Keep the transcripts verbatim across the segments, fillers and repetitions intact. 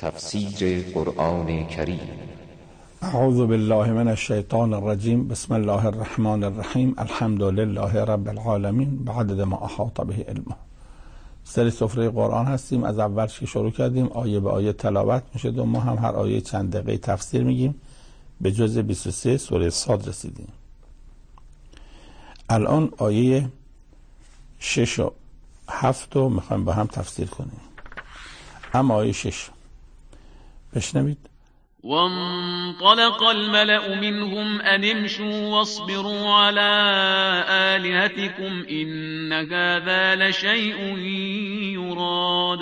تفسیر قرآن کریم. اعوذ بالله من الشیطان الرجیم. بسم الله الرحمن الرحیم. الحمد لله رب العالمین بعدد ما احاط به علمه. سری سفره قرآن هستیم. از اول که شروع کردیم آیه به آیه تلاوت میشه و ما هم هر آیه چند دقیقه تفسیر میگیم. به جزء بیست و سه سوره صاد رسیدیم. الان آیه شش و هفت رو میخوایم با هم تفسیر کنیم. اما آیه شش بشنوید. وانطلق الملأ منهم أن امشوا واصبروا على آلهتكم إن هذا لشيء يراد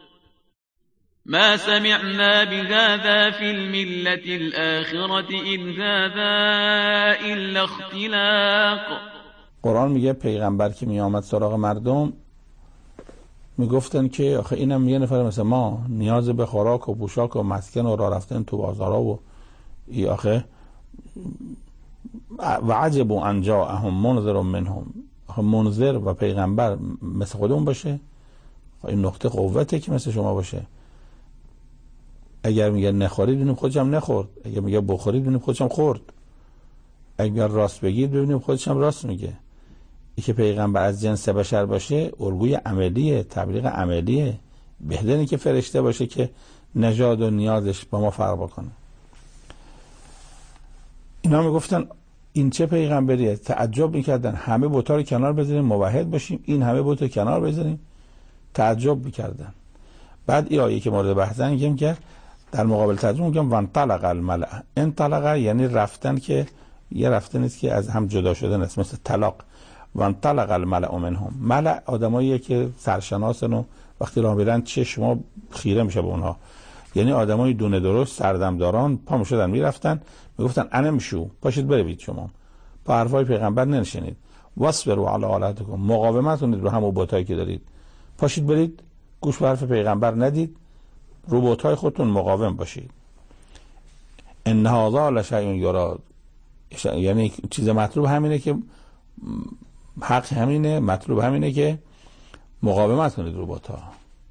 ما سمعنا بهذا في الملة الآخرة إن هذا إلا اختلاق. قرآن میگه پیغمبر که می آمد سراغ مردم میگفتن که آخه اینم یه نفر مثل ما نیاز به خوراک و پوشاک و مسکن و راه رفتن تو بازارا و ای آخه و عجب و انجاهم منذر منهم. آخه منذر و پیغمبر مثل خودمون باشه، این نقطه قوته که مثل شما باشه. اگر میگه نخورید ببینیم خودش هم نخورد، اگر میگه بخورید ببینیم خودش هم خورد، اگر راست بگید ببینیم خودش هم راست میگه. ای که پیغمبر از جنس بشر باشه الگوی عملیه، تبلیغ عملیه. بهتره که فرشته باشه که نژاد و نیازش با ما فرق بکنه. اینا میگفتن این چه پیغمبریه؟ تعجب میکردن. همه بت‌ها رو کنار بذاریم موحد باشیم، این همه بت رو کنار بذاریم. تعجب میکردن. بعد این آیه که مورد بحثن میگم که در مقابل ترجمه میگم وانطلق الملأ. انطلق یعنی رفتن، که یه رفتن است که از هم جدا شدن است، مثل طلاق. وانطلق الملأ منهم. ملأ آدماییه که سرشناسن و وقتی راه میرن چشم خیره میشه به اونها، یعنی آدمای دونه درست سردمداران پا میشدن میرفتن میگفتن انمشو، پاشید بروید، شما با حرفای پیغمبر ننشینید. واصبروا علی آلهتکم، مقاومت کنید رو همون بتایی که دارید. پاشید برید گوش به حرف پیغمبر ندید، رو بتای خودتون مقاوم باشید. ان هذا لشیء یراد، یعنی چیز مطلوب همینه که حق همینه، مطلوب همینه که مقاومت کنید رو بت‌ها.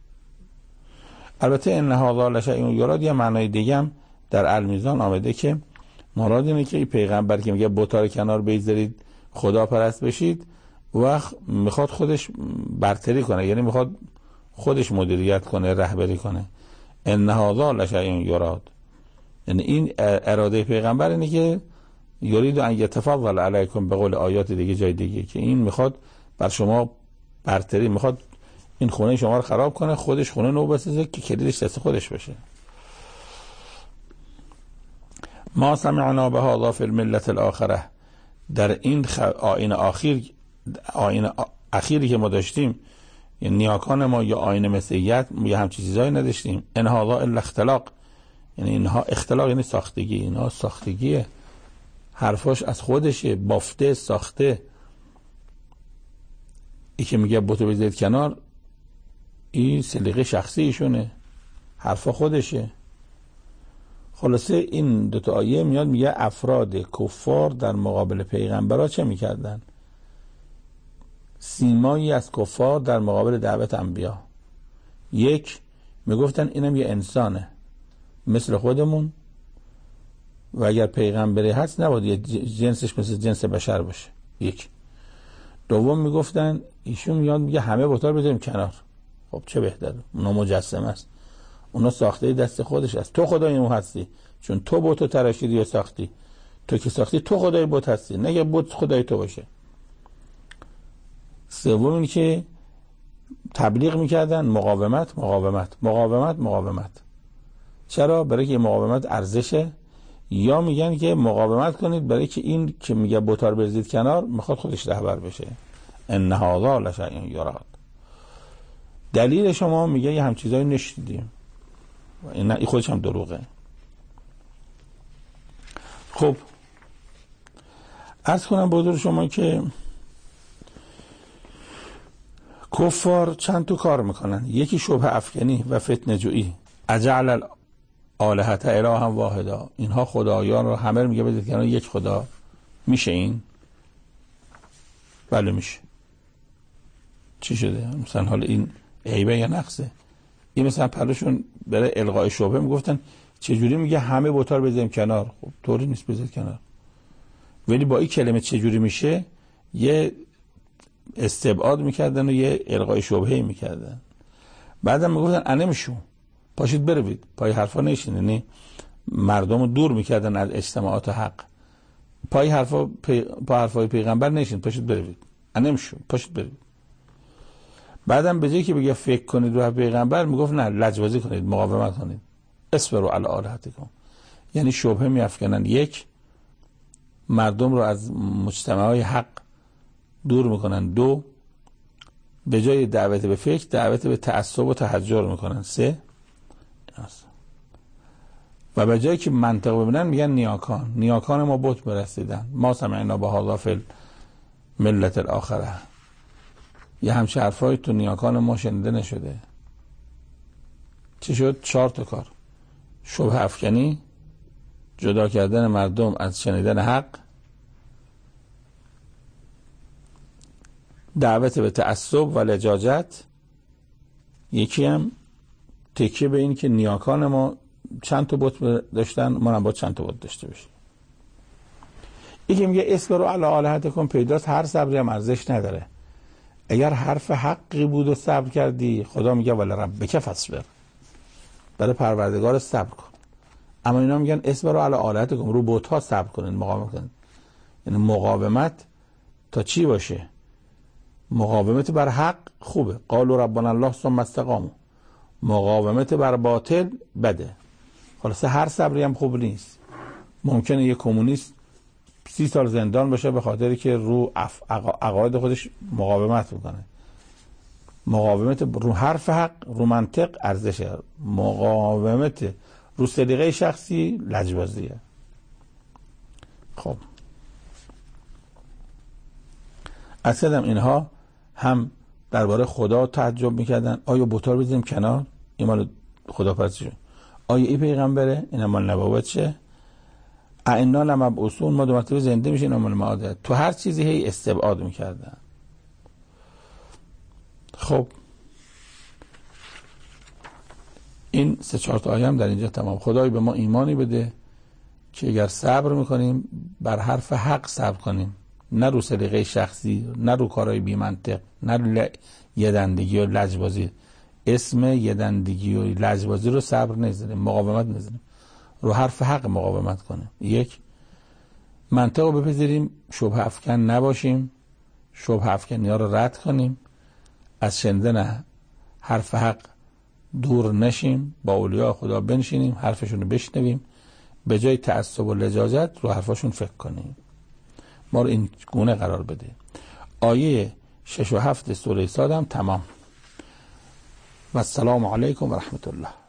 البته ان هذا لشیء یراد یه معنای دیگه هم در المیزان آمده که مراد اینه که این پیغمبر که میگه بت‌ها رو کنار بذارید خدا پرست بشید، وقت میخواد خودش برتری کنه، یعنی میخواد خودش مدیریت کنه، رهبری کنه. ان هذا لشیء یراد، یعنی این اراده پیغمبر اینه که یرید ان یتفضل علیکم، به قول آیات دیگه جای دیگه، که این میخواد بر شما برتری، میخواد این خونه شما رو خراب کنه، خودش خونه نو بسازه که کلیدش دست خودش بشه. ما سمعنا بهذا فی الملة الاخره، در این خ... آیین آخیر، آیین اخیری که ما داشتیم، یعنی نیاکان ما یا آیین مسیحیت یا همچین چیزایی نداشتیم. ان هذا الا اختلاق، یعنی اینها اختلاق یعنی ساختگی، اینها ساختگیه، حرفاش از خودشه، بافته، ساخته. ای که میگه بتو بذارید کنار، این سلیقه شخصی ایشونه، حرفا خودشه. خلاصه این دوتا آیه میاد میگه افراد کفار در مقابل پیغمبرها چه میکردن؟ سیمایی از کفار در مقابل دعوت انبیا. یک، میگفتن اینم یه انسانه مثل خودمون و اگر پیغمبری هست نباید یه جنسش مثل جنس بشر باشه. یک. دوم میگفتن ایشون میاد میگه همه بت‌ها رو بذاریم کنار. خب چه بهتره، اونا مجسمه است، اونا ساخته دست خودش است. تو خدای اون هستی، چون تو بتو تراشیدی و ساختی. تو که ساختی تو خدای بت هستی، نه بت خدای تو باشه. سوم این که تبلیغ میکردن مقاومت مقاومت مقاومت مقاومت. چرا؟ برای که مقاومت ارزشه، یا میگن که مقاومت کنید برای که این که میگه بت‌ها رو بذارید کنار میخواد خودش رهبر بشه. ان هذا لشیء یراد. دلیل شما میگه یه هم چیزایی نشدیدیم، این این خودش هم دروغه. خب عرض کنم به حضور شما که کفار چند تا کار میکنن. یکی شبهه افکنی و فتنه جویی. اجعل الالهه الها واحدا، اینها خدایان رو همه رو میگه بذارید کنار، یک خدا میشه این؟ بله میشه. چی شده؟ مثلا حالا این عیبه یا نقصه؟ این مثلا پلوشون برای الغای شبهه میگفتن چجوری میگه همه بت‌ها رو بذاریم کنار؟ خب طوری نیست بذارید کنار. ولی با این کلمه چجوری میشه یه استبعاد میکردن و یه الغای شبهه میکردن. بعدم میگفتن انمشو، پاشید بروید، پای حرفا نشینید، یعنی مردم رو دور میکردن از اجتماعات حق. پای حرفا پی... پای حرفای پیغمبر نشین، پاشید بروید، انمشو، پاشید بروید. بعدم به جایی که بگه فکر کنید رو پیغمبر میگفت نه، لجبازی کنید، مقاومت کنید، اصبروا علی آلهتکم. یعنی شبهه میافکنن، یک، مردم رو از مجتمعهای حق دور میکنن، دو، به جای دعوت به فکر دعوت به تعصب و تحجر میکنن، سه، و به جایی که منطق ببینن میگن نیاکان، نیاکان ما بت برسیدن، ما سمعنا بهذا فی الملت الاخره. یه همچه حرفای تو نیاکان ما شنیده نشده. چی شد؟ چهار تا کار: شبهه افکنی، جدا کردن مردم از شنیدن حق، دعوت به تعصب و لجاجت، یکی هم تکیه به این که نیاکان ما چند تا بت داشتن، ما هم با چند تا بت داشته باشیم. یکی میگه اصبروا علی آلهتکم، پیداست هر صبری هم ارزش نداره. اگر حرف حقی بود و صبر کردی، خدا میگه ولی ربک فاصبر، برای پروردگار صبر کن. اما اینا میگن اصبروا علی آلهتکم، رو بت‌ها صبر کنین، مقاومت کنین. یعنی مقاومت تا چی باشه؟ مقاومت بر حق خوبه، قالوا ربنا الله ثم استقاموا. مقاومت بر باطل بده. خلاصه هر صبری هم خوب نیست. ممکنه یه کمونیست سی سال زندان بشه به خاطری که رو عقاید خودش مقاومت میکنه. مقاومت رو حرف حق، رو منطق ارزشه. مقاومت رو سلیقه شخصی لجبازیه. خب اصلا اینها هم درباره خدا تعجب میکردن، آیا بت‌ها رو بزنیم کنار؟ این مال خدا پرستیشه. آیا این پیغمبره؟ این مال نبوته. ائنا لمبعوثون، ما دو مرتبه زنده میشیم، این مال معاده. تو هر چیزی هی استبعاد میکردن. خب این سه چهار تا آیه هم در اینجا تمام. خدای به ما ایمانی بده که اگر صبر میکنیم بر حرف حق صبر کنیم، نه رو سلیقه شخصی، نه رو کارهای بی منطق، نه رو یدندگی و لجبازی. اسم یدندگی و لجبازی رو صبر نذاریم، مقاومت نذاریم، رو حرف حق مقاومت کنیم. یک، منطق رو بپذیریم، شبهه افکن نباشیم، شبهه افکنی ها رو رد کنیم، از شنیدن حرف حق دور نشیم، با اولیاء خدا بنشینیم، حرفشون رو بشنویم، به جای تعصب و لجاجت رو حرفاشون فکر کنیم. ما رو این گونه قرار بده. آیه شش و هفت سوره صاد هم تمام. و السلام علیکم و رحمت الله.